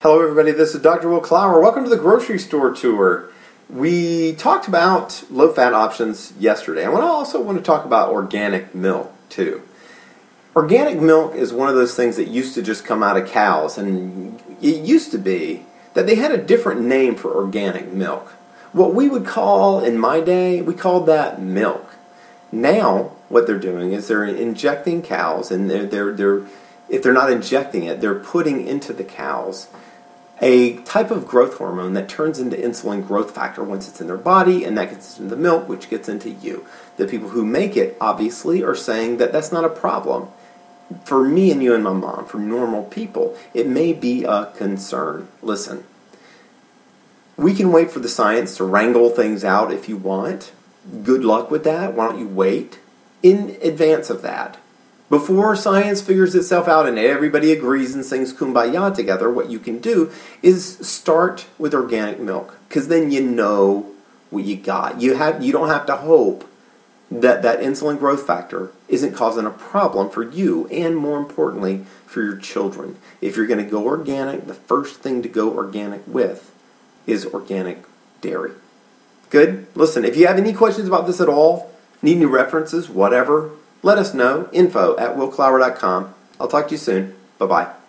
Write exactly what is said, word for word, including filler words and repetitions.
Hello everybody, this is Doctor Will Clower. Welcome to the grocery store tour. We talked about low-fat options yesterday. I want to also want to talk about organic milk too. Organic milk is one of those things that used to just come out of cows, and it used to be that they had a different name for organic milk. What we would call, in my day, we called that milk. Now, what they're doing is they're injecting cows, and they're, they're, they're if they're not injecting it, they're putting into the cows a type of growth hormone that turns into insulin growth factor once it's in their body, and that gets into the milk, which gets into you. The people who make it, obviously, are saying that that's not a problem. For me and you and my mom, for normal people, it may be a concern. Listen, we can wait for the science to wrangle things out if you want. Good luck with that. Why don't you wait in advance of that? Before science figures itself out and everybody agrees and sings Kumbaya together, what you can do is start with organic milk, because then you know what you got. You have you don't have to hope that that insulin growth factor isn't causing a problem for you, and more importantly, for your children. If you're going to go organic, the first thing to go organic with is organic dairy. Good? Listen, if you have any questions about this at all, need new references, whatever, let us know. Info at will clower dot com. I'll talk to you soon. Bye-bye.